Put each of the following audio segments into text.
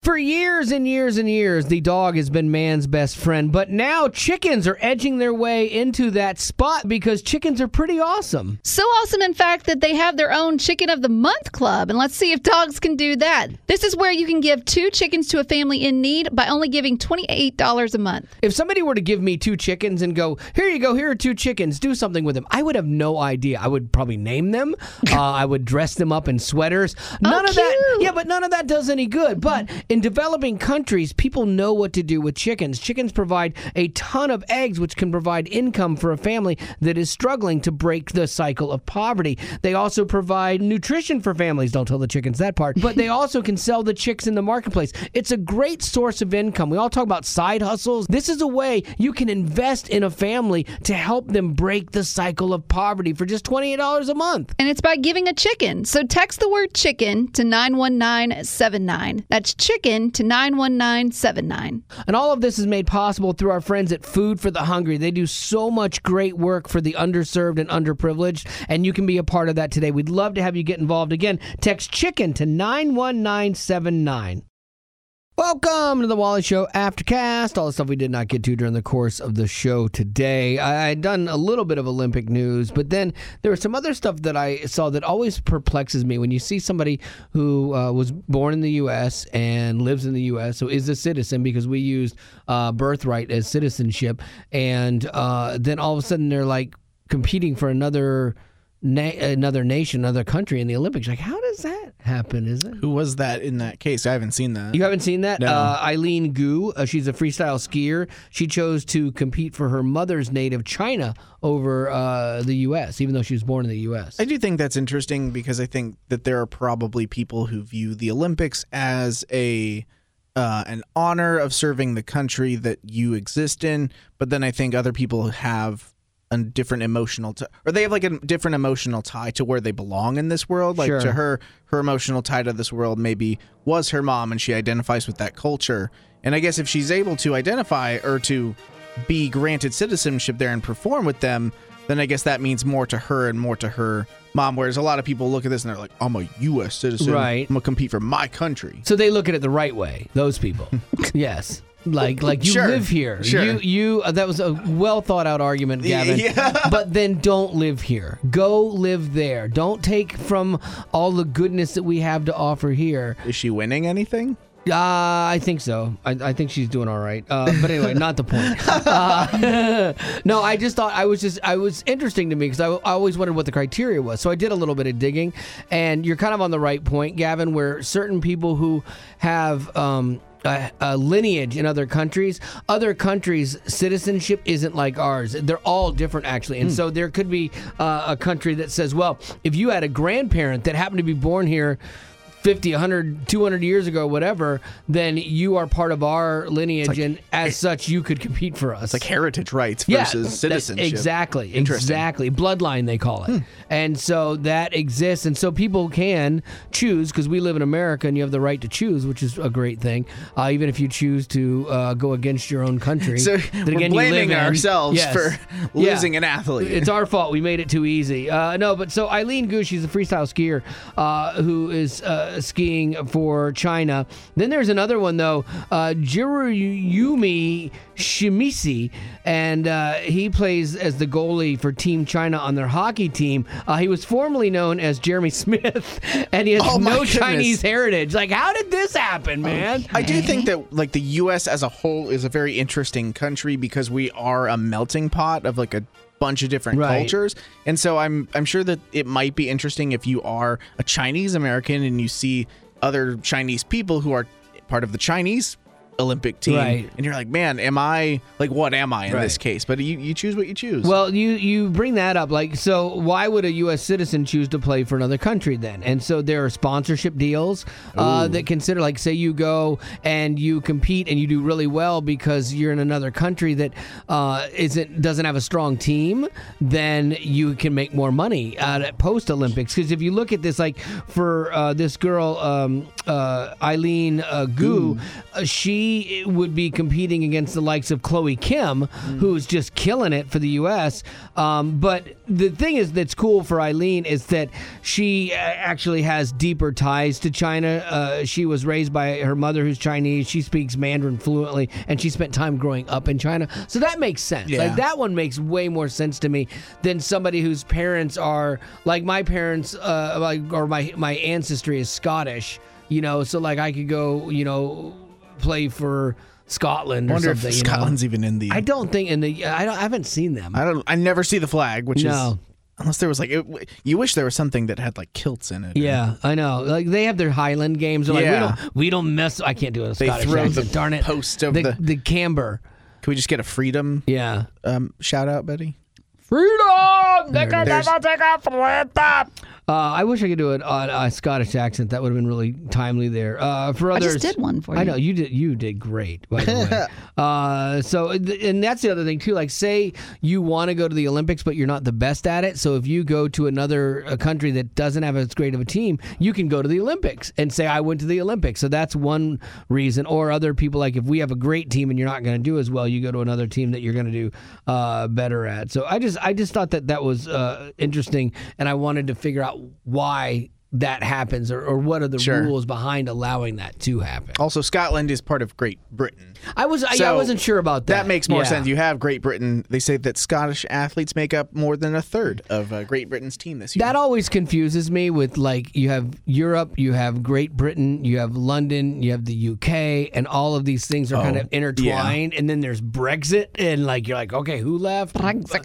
For years and years and years, the dog has been man's best friend, but now chickens are edging their way into that spot because chickens are pretty awesome. So awesome, in fact, that they have their own Chicken of the Month club, and let's see if dogs can do that. This is where you can give 2 chickens to a family in need by only giving $28 a month. If somebody were to give me 2 chickens and go, here you go, here are 2 chickens, do something with them, I would have no idea. I would probably name them. I would dress them up in sweaters. None of that. Yeah, but none of that does any good. But in developing countries, people know what to do with chickens. Chickens provide a ton of eggs, which can provide income for a family that is struggling to break the cycle of poverty. They also provide nutrition for families. Don't tell the chickens that part. But they also can sell the chicks in the marketplace. It's a great source of income. We all talk about side hustles. This is a way you can invest in a family to help them break the cycle of poverty for just $28 a month. And it's by giving a chicken. So text the word chicken to 91979. That's chicken to 91979. And all of this is made possible through our friends at Food for the Hungry. They do so much great work for the underserved and underprivileged, and you can be a part of that today. We'd love to have you get involved. Again, text chicken to 91979. Welcome to the Wally Show Aftercast. All the stuff we did not get to during the course of the show today. I had done a little bit of Olympic news, but then there was some other stuff that I saw that always perplexes me when you see somebody who was born in the U.S. and lives in the U.S., so is a citizen because we used birthright as citizenship, and then all of a sudden they're like competing for another nation, another country in the Olympics. Like, how does that happen, is it? Who was that in that case? I haven't seen that. You haven't seen that? No. Eileen Gu, she's a freestyle skier. She chose to compete for her mother's native China over the U.S., even though she was born in the U.S. I do think that's interesting because I think that there are probably people who view the Olympics as an honor of serving the country that you exist in, but then I think other people have a different emotional or they have like a different emotional tie to where they belong in this world. Like, sure. To her emotional tie to this world maybe was her mom, and she identifies with that culture. And I guess if she's able to identify or to be granted citizenship there and perform with them, then I guess that means more to her and more to her mom. Whereas a lot of people look at this and they're like, I'm a U.S. citizen. Right. I'm going to compete for my country. So they look at it the right way, those people. Yes. Like you Sure. live here. Sure. You that was a well thought out argument, Gavin. Yeah. But then don't live here. Go live there. Don't take from all the goodness that we have to offer here. Is she winning anything? I think so. I think she's doing all right. But anyway, not the point. No, I just thought I was interesting to me because I always wondered what the criteria was. So I did a little bit of digging, and you're kind of on the right point, Gavin, where certain people who have a lineage in other countries' citizenship isn't like ours. They're all different, actually. And so there could be a country that says, well, if you had a grandparent that happened to be born here 50, 100, 200 years ago, whatever, then you are part of our lineage, and as such, you could compete for us. It's like heritage rights versus citizenship. Exactly. Bloodline, they call it. And so that exists, and so people can choose, because we live in America, and you have the right to choose, which is a great thing, even if you choose to go against your own country. So we're blaming ourselves Yes. for losing an athlete. It's our fault. We made it too easy. No, but so Eileen Gu, she's a freestyle skier who is skiing for China. Then there's another one, though, Jiruyumi Shimizi, and he plays as the goalie for Team China on their hockey team. He was formerly known as Jeremy Smith, and he has no Chinese heritage. Like, how did this happen, man? I do think that like the U.S. as a whole is a very interesting country because we are a melting pot of like a bunch of different cultures, and so I'm sure that it might be interesting if you are a Chinese American and you see other Chinese people who are part of the Chinese Olympic team, and you're like, man, what am I in this case? But you choose what you choose. Well, you bring that up, like, so why would a U.S. citizen choose to play for another country then? And so there are sponsorship deals that consider, like, say you go and you compete and you do really well because you're in another country that doesn't have a strong team, then you can make more money at post Olympics. Because if you look at this, like for this girl Eileen Gu, she she would be competing against the likes of Chloe Kim, who's just killing it for the U.S. But the thing is that's cool for Eileen is that she actually has deeper ties to China. She was raised by her mother who's Chinese. She speaks Mandarin fluently, and she spent time growing up in China. So that makes sense. Yeah. Like that one makes way more sense to me than somebody whose parents are like my parents, or my ancestry is Scottish. So like I could go, play for Scotland or I wonder something. if Scotland's even in the. I don't think I haven't seen them. I never see the flag, which No. is unless there was like you wish there was something that had like kilts in it. Yeah, I know. Like they have their Highland games. They're Yeah. like we don't mess. I can't do it. They Scottish throw accent. the Darn it. post of the camber. Can we just get a freedom Yeah. shout out, Betty? Freedom. They can There's- never take our freedom. I wish I could do it on a Scottish accent. That would have been really timely there. For I others, just did one for you. I know you did. You did great. By the way. And that's the other thing too. Like, say you want to go to the Olympics, but you're not the best at it. So if you go to another country that doesn't have as great of a team, you can go to the Olympics and say, "I went to the Olympics." So that's one reason. Or other people, like if we have a great team and you're not going to do as well, you go to another team that you're going to do better at. So I just thought that was interesting, and I wanted to figure out why that happens or what are the rules behind allowing that to happen. Also, Scotland is part of Great Britain. I wasn't sure about that. That makes more Yeah. sense. You have Great Britain. They say that Scottish athletes make up more than a third of Great Britain's team this year. That always confuses me with, like, you have Europe, you have Great Britain, you have London, you have the UK, and all of these things are kind of intertwined. And then there's Brexit, and like you're like, okay, who left? Brexit.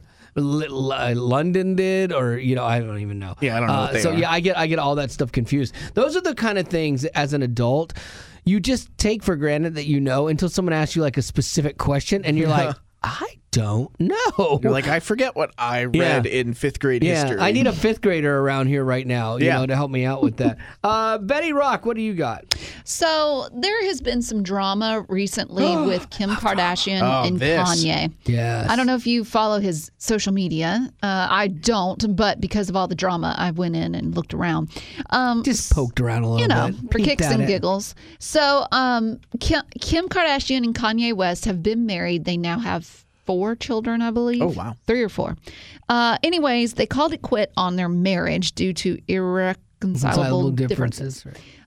London did, or I don't even know. Yeah, I don't know what they are. I get all that stuff confused. Those are the kind of things as an adult you just take for granted that until someone asks you like a specific question, and you're like, I don't know. You're like, I forget what I read in fifth grade history. I need a fifth grader around here right now, Yeah. to help me out with that. Betty Rock, what do you got? So there has been some drama recently with Kim Kardashian and this. Kanye. Yes. I don't know if you follow his social media. I don't, but because of all the drama, I went in and looked around. Just poked around a little bit. For Peeked kicks at and it. giggles. So Kim Kardashian and Kanye West have been married. They now have 4 children, I believe. Oh, wow. 3 or 4. Anyways, they called it quit on their marriage due to irreconcilable differences.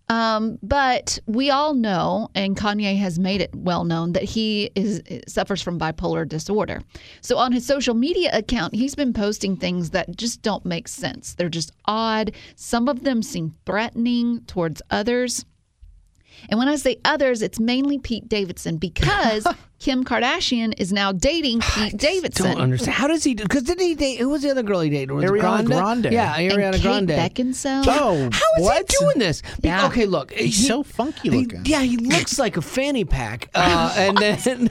But we all know, and Kanye has made it well known, that he suffers from bipolar disorder. So on his social media account, he's been posting things that just don't make sense. They're just odd. Some of them seem threatening towards others. And when I say others, it's mainly Pete Davidson, because Kim Kardashian is now dating Pete Davidson. Don't understand. How does he do? Because didn't he date? Who was the other girl he dated? Was it Ariana Grande. Yeah, And Ariana Kate Grande. Beckinsale. Oh, How is what? he doing this? Yeah. Okay, look. He's so funky looking. He looks like a fanny pack. And then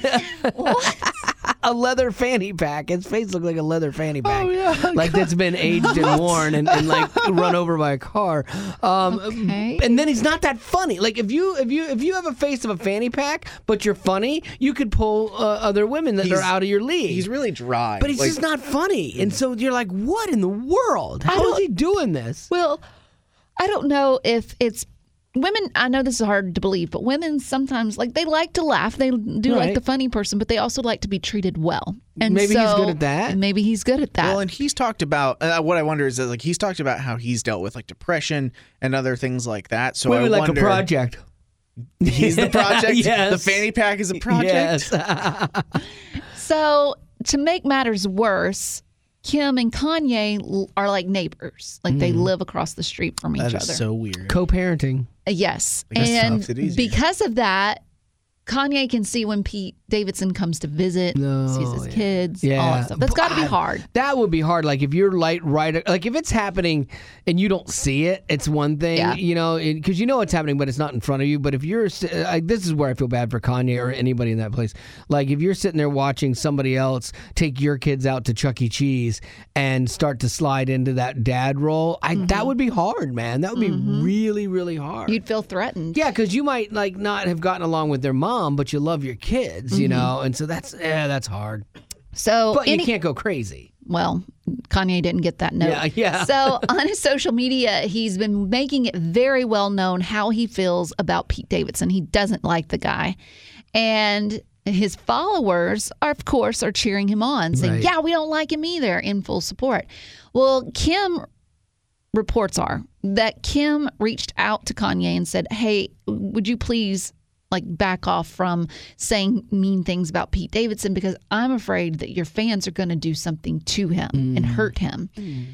a leather fanny pack. His face looked like a leather fanny pack. Oh, yeah. Like that's been aged and worn and like run over by a car. Okay. And then he's not that funny. Like if you have a face of a fanny pack, but you're funny, you could pull other women that are out of your league. He's really dry. But he's Like, just not funny. And so you're like, what in the world? How is he doing this? Well, I don't know if it's women. I know this is hard to believe, but women sometimes they like to laugh. They do like Right. the funny person, but they also like to be treated well. And Maybe he's so- good at that. Maybe he's good at that. Well, and he's talked about what I wonder is that he's talked about how he's dealt with depression and other things like that. So I Maybe like wonder, a project. He's the project. Yes. The fanny pack is a project. Yes. So to make matters worse, Kim and Kanye are like neighbors. Like they live across the street from each That other. is so weird. Co-parenting. Yes. I guess And makes it easier. because of that, Kanye can see when Pete Davidson comes to visit, sees his kids, all that stuff. That's got to be hard. That would be hard. Like if you're like if it's happening and you don't see it, it's one thing, Yeah. because you know it's happening, but it's not in front of you. But if you're, this is where I feel bad for Kanye or anybody in that place. Like if you're sitting there watching somebody else take your kids out to Chuck E. Cheese and start to slide into that dad role, that would be hard, man. That would be really, really hard. You'd feel threatened. Yeah, because you might not have gotten along with their mom, but you love your kids, you know, and so that's hard. So, But you can't go crazy. Well, Kanye didn't get that note. Yeah. So on his social media, he's been making it very well known how he feels about Pete Davidson. He doesn't like the guy. And his followers, of course, are cheering him on, saying, yeah, we don't like him either, in full support. Well, reports are that Kim reached out to Kanye and said, hey, would you please back off from saying mean things about Pete Davidson, because I'm afraid that your fans are going to do something to him and hurt him.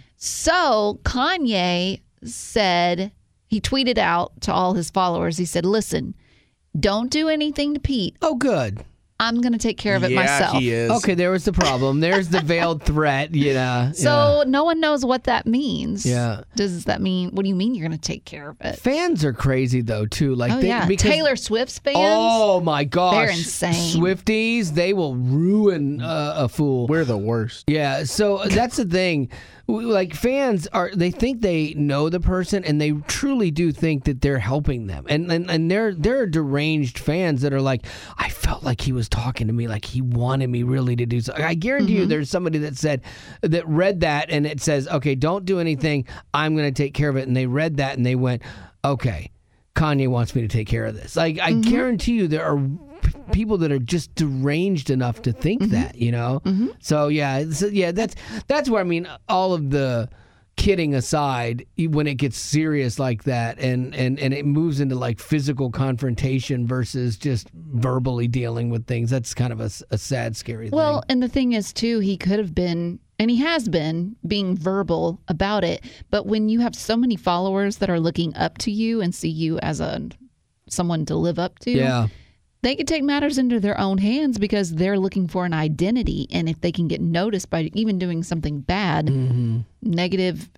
So Kanye said, he tweeted out to all his followers, he said, listen, don't do anything to Pete. Oh, good. I'm going to take care of it myself. He is. Okay, there was the problem. There's the veiled threat, So no one knows what that means. Yeah. Does that mean, what do you mean you're going to take care of it? Fans are crazy, though, too. Because Taylor Swift's fans. Oh, my gosh. They're insane. Swifties, they will ruin a fool. We're the worst. Yeah, so that's the thing. Fans they think they know the person, and they truly do think that they're helping them. And there are deranged fans that are like, I felt like he was talking to me, like he wanted me really to do something. I guarantee you there's somebody that read that, and it says, okay, don't do anything, I'm going to take care of it. And they read that and they went, okay, Kanye wants me to take care of this. I guarantee you there are people that are just deranged enough to think that, So that's where, I mean, all of the kidding aside, when it gets serious like that and it moves into physical confrontation versus just verbally dealing with things, that's kind of a sad, scary thing. Well, and the thing is too, he could have been, and he has been, being verbal about it, but when you have so many followers that are looking up to you and see you as someone to live up to, they could take matters into their own hands because they're looking for an identity. And if they can get noticed by even doing something bad, negative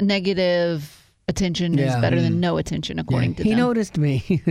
attention is better than no attention, according to them. He noticed me.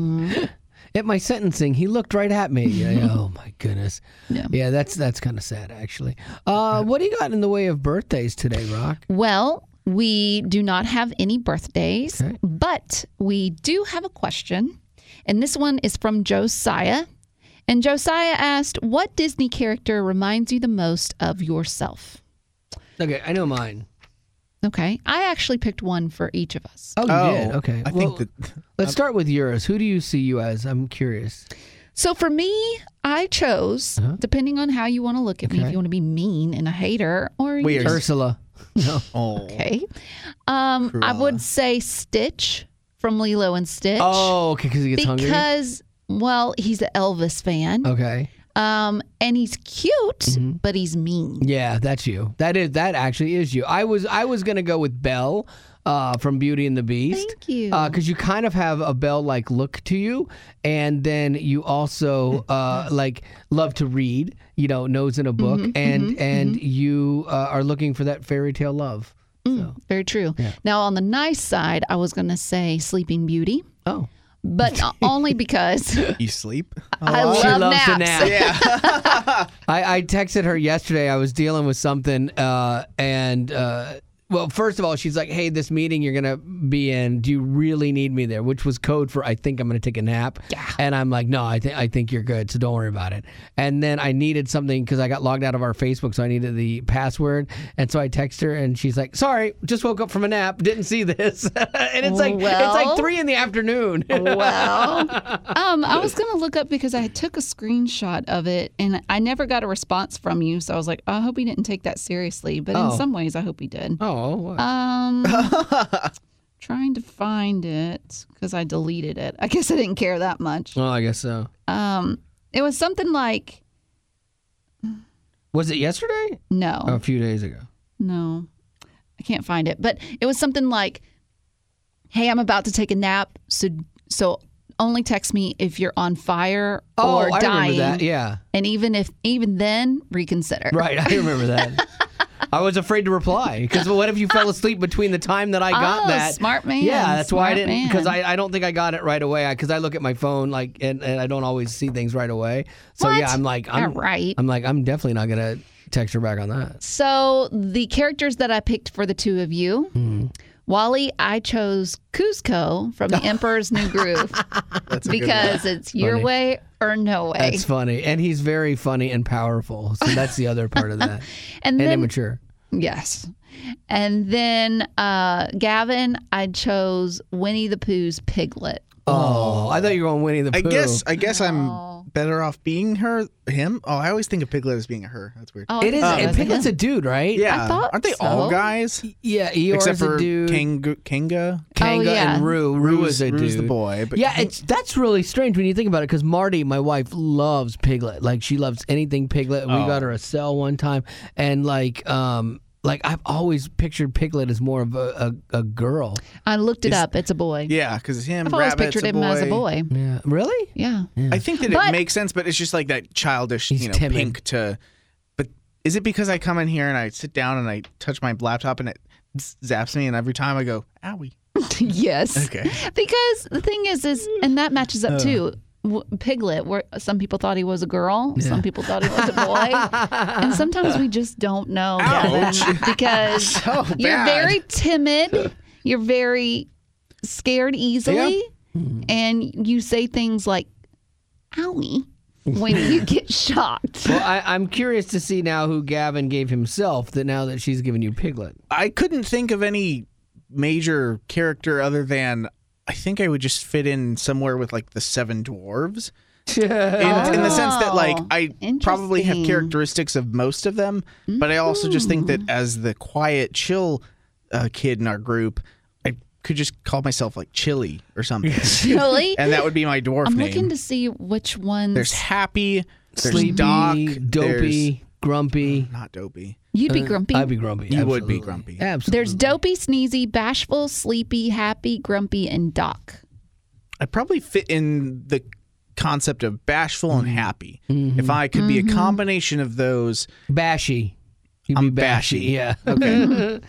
At my sentencing, he looked right at me. Oh, my goodness. Yeah, that's kind of sad, actually. What do you got in the way of birthdays today, Rock? Well, we do not have any birthdays, but we do have a question. And this one is from Josiah. And Josiah asked, what Disney character reminds you the most of yourself? Okay, I know mine. Okay. I actually picked one for each of us. Oh, you did? Okay. I think that... Let's start with yours. Who do you see you as? I'm curious. So for me, I chose, depending on how you want to look at me, if you want to be mean and a hater, or you Ursula. No. Okay. I would say Stitch from Lilo and Stitch. Oh, okay, because he gets hungry? Because, well, he's an Elvis fan. Okay. And he's cute, but he's mean. Yeah, that's you. That actually is you. I was gonna go with Belle from Beauty and the Beast. Thank you. Because you kind of have a Belle-like look to you, and then you also love to read. Nose in a book, and you are looking for that fairy tale love. So. Very true. Yeah. Now, on the nice side, I was going to say Sleeping Beauty. Oh. But only because... You sleep? I love she loves naps. to nap. Yeah. I texted her yesterday. I was dealing with something, well, first of all, she's like, hey, this meeting you're going to be in, do you really need me there? Which was code for, I think I'm going to take a nap. Yeah. And I'm like, no, I think you're good, so don't worry about it. And then I needed something because I got logged out of our Facebook, so I needed the password. And so I text her, and she's like, sorry, just woke up from a nap, didn't see this. And it's like 3 in the afternoon. Well, I was going to look up because I took a screenshot of it, and I never got a response from you. So I was like, I hope he didn't take that seriously. But in some ways, I hope he did. Oh. What? Trying to find it because I deleted it. I guess I didn't care that much. Well, I guess so. It was something like... Was it yesterday? No. Oh, a few days ago. No. I can't find it. But it was something like, hey, I'm about to take a nap, so only text me if you're on fire or dying. I remember that, yeah. And even then, reconsider. Right, I remember that. I was afraid to reply because what if you fell asleep between the time that I got that? Smart man. Yeah, that's why I didn't, because man. I don't think I got it right away because I look at my phone and I don't always see things right away. So what? Yeah, I'm right. I'm definitely not gonna text her back on that. So the characters that I picked for the two of you, Wally, I chose Kuzco from The Emperor's New Groove because it's your way or no way. That's funny. And he's very funny and powerful. So that's the other part of that. and then, immature. Yes. And then Gavin, I chose Winnie the Pooh's Piglet. Oh, I thought you were on Winnie the Pooh. I guess I'm better off being him? Oh, I always think of Piglet as being a her. That's weird. Oh, It is. And Piglet's a dude, right? Yeah. I thought Aren't they so. all guys? Yeah, Eeyore's Except for a dude. Kanga. Kanga yeah. and Rue. Rue is a dude. Rue's the boy. But Yeah, that's really strange when you think about it, because Marty, my wife, loves Piglet. Like, she loves anything Piglet. We got her a cell one time, and like I've always pictured Piglet as more of a girl. I looked it up. It's a boy. Yeah, because it's him. I've always Rabbit's pictured him as a boy. Yeah, really? Yeah. I think that it makes sense, but it's just like that childish, He's timid. pink to. But is it because I come in here and I sit down and I touch my laptop and it zaps me, and every time I go, owie? Yes. Okay. Because the thing is, and that matches up too. Piglet, where some people thought he was a girl, some people thought he was a boy, and sometimes we just don't know, Gavin, because So you're bad. very timid, you're very scared easily, and you say things like "owie" when you get shocked. Well, I'm curious to see now who Gavin gave himself. Now that she's given you Piglet. I couldn't think of any major character other than I think I would just fit in somewhere with like the Seven Dwarves. In the sense that like I probably have Interesting. characteristics of most of them, but I also just think that as the quiet, chill kid in our group, I could just call myself like Chili or something. Really? And that would be my dwarf I'm name. looking to see which ones. There's Happy, there's Sleepy, Doc, Dopey, Grumpy. not Dopey. You'd be grumpy. I'd be grumpy. You would be absolutely. grumpy. Absolutely. There's Dopey, Sneezy, Bashful, Sleepy, Happy, Grumpy, and Doc. I'd probably fit in the concept of bashful and happy. If I could be a combination of those. Bashy. You'd I'm be bashy. bashy. Yeah. Okay.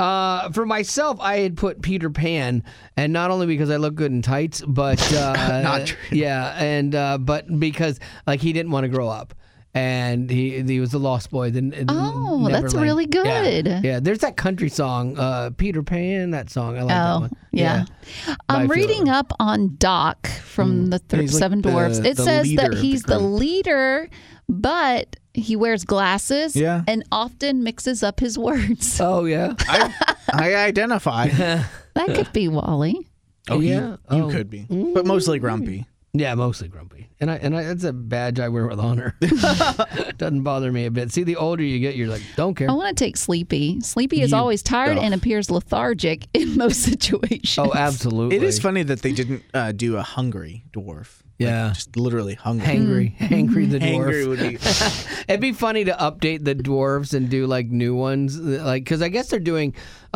For myself, I had put Peter Pan, and not only because I look good in tights, but Not true. Yeah, and but because like he didn't want to grow up, and he was a lost boy. Oh, that's really good. Yeah, there's that country song, Peter Pan. That song, I like that Oh, one. yeah. I'm I feel reading up on Doc from the He's like Seven Dwarfs. It the says leader that of he's the the group. leader, but he wears glasses Yeah. and often mixes up his words. Oh yeah. I identify. That could be Wally. Oh, Yeah. You Oh. could be, but mostly grumpy. Yeah, mostly grumpy, and I that's a badge I wear with honor. Doesn't bother me a bit. See, the older you get, you're like, don't care. I want to take Sleepy. Sleepy is You always tired don't. and appears lethargic in most situations. Oh, absolutely. It is funny that they didn't do a hungry dwarf. Yeah. Just literally hungry. Hangry the dwarf. Hangry would be. It'd be funny to update the dwarves and do like new ones, like because I guess they're doing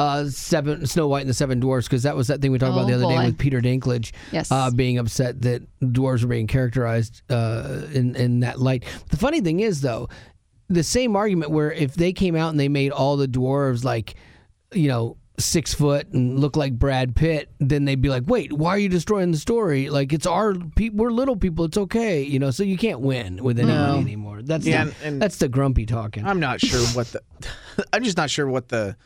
Snow White and the Seven Dwarfs, because that was that thing we talked about the other day boy. with Peter Dinklage, Yes. being upset that dwarves were being characterized in that light. The funny thing is, though, the same argument where if they came out and they made all the dwarves like, 6 foot and look like Brad Pitt, then they'd be like, wait, why are you destroying the story? Like, it's we're little people, it's okay, so you can't win with anybody anymore. That's that's the grumpy talking. I'm not sure what I'm just not sure what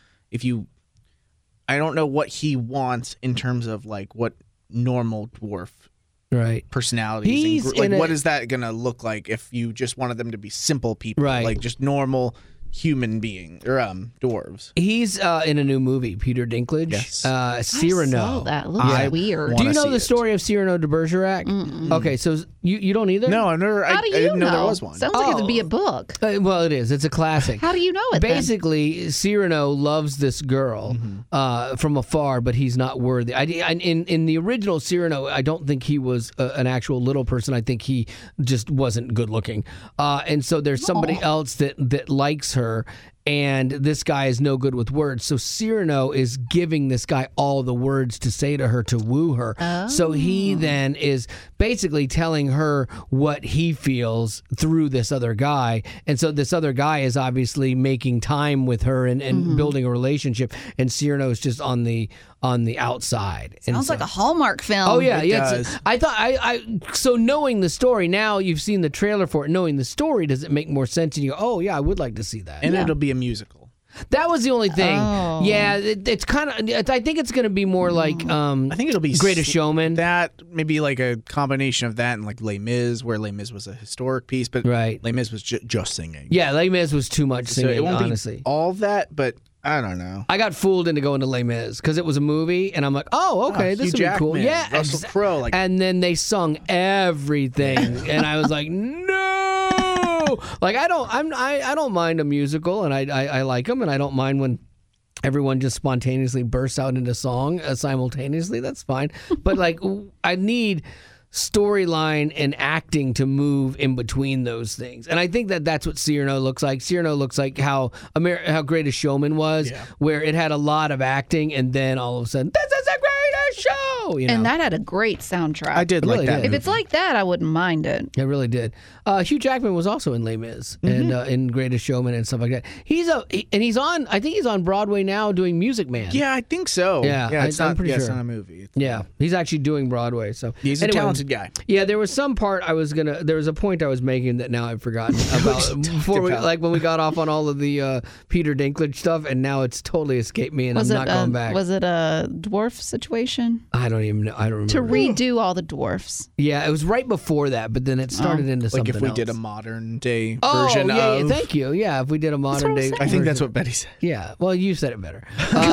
I don't know what he wants in terms of like what normal dwarf Right. personalities. What is that going to look like if you just wanted them to be simple people, Right. like just normal human being or dwarves? He's in a new movie, Peter Dinklage. Yes. Cyrano. I saw that. It looks I weird. want- Do you wanna know see the it. story of Cyrano de Bergerac? Okay, so you don't either? No, I've never. How I do you didn't know know? there was one. Sounds like it would be a book. Well, it is. It's a classic. How do you know it then? Basically, Cyrano loves this girl from afar, but he's not worthy. In the original Cyrano, I don't think he was an actual little person. I think he just wasn't good looking. And so there's somebody else that likes her, and this guy is no good with words. So Cyrano is giving this guy all the words to say to her to woo her. So he then is basically telling her what he feels through this other guy. And so this other guy is obviously making time with her and building a relationship. And Cyrano is just on the outside. Sounds like a Hallmark film. Oh yeah, It yeah. does. I thought so knowing the story, now you've seen the trailer for it, knowing the story, does it make more sense? And you go, oh yeah, I would like to see that. And it'll be a musical. That was the only thing. Oh. Yeah, it's kind of. I think it's going to be more like. I think it'll be Greatest Showman. That maybe like a combination of that and like Les Mis, where Les Mis was a historic piece, but Right. Les Mis was just singing. Yeah, Les Mis was too much So singing. it won't honestly, be all that, but I don't know. I got fooled into going to Les Mis because it was a movie, and I'm like, oh, okay, this Hugh will be cool. Jackman, Yeah, Russell Crowe, like and then they sung everything, and I was like, no. Like I don't mind a musical, and I like them, and I don't mind when everyone just spontaneously bursts out into song simultaneously. That's fine, but like I need storyline and acting to move in between those things, and I think that's what Cyrano looks like. Cyrano looks like how Greatest Showman was, where it had a lot of acting, and then all of a sudden, this is the greatest show. You know? And that had a great soundtrack. I did Really like that. did. If movie. it's like that, I wouldn't mind it. It really did. Hugh Jackman was also in Les Mis and in Greatest Showman and stuff like that. He's on. I think he's on Broadway now doing Music Man. Yeah, I think so. Yeah, it's I'm not. pretty It's sure. not a movie. Yeah, he's actually doing Broadway. So He's a anyway, talented guy. Yeah, there was some part there was a point I was making that now I've forgotten about before like when we got off on all of the Peter Dinklage stuff, and now it's totally escaped me, and I'm not going back. Was it a dwarf situation? I don't even know. I don't remember. To redo all the dwarfs. Yeah, it was right before that, but then it started into something Like if we else. did a modern day Oh, version yeah, of. thank you. Yeah, if we did a modern day. I think that's version. what Betty said. Yeah, well, you said it better.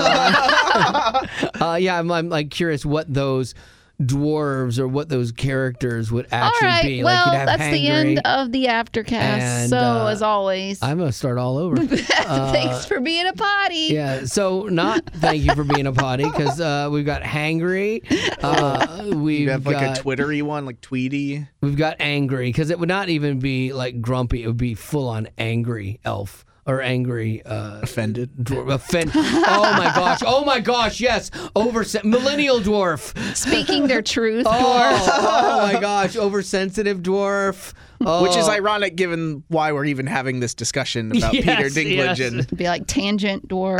Yeah, I'm like curious what those dwarves or what those characters would All actually right. be. Well, like you'd have that's the Hangry. end of the Aftercast. And, So, as always, I'm gonna start all over. thanks for being a potty. Yeah, so not thank you for being a potty because we've got hangry. We've You have like got, a Twittery one, like Tweety. We've got angry because it would not even be like grumpy. It would be full on angry elf. Or angry, Offended. Oh my gosh! Yes, millennial dwarf. Speaking their truth, dwarf. Oh my gosh, oversensitive dwarf. Oh. Which is ironic given why we're even having this discussion about Yes, Peter Dinklage yes. and Be like tangent dwarf.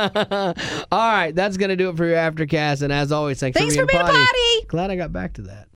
All right, that's gonna do it for your Aftercast. And as always, thanks Thanks for being a potty. Glad I got back to that.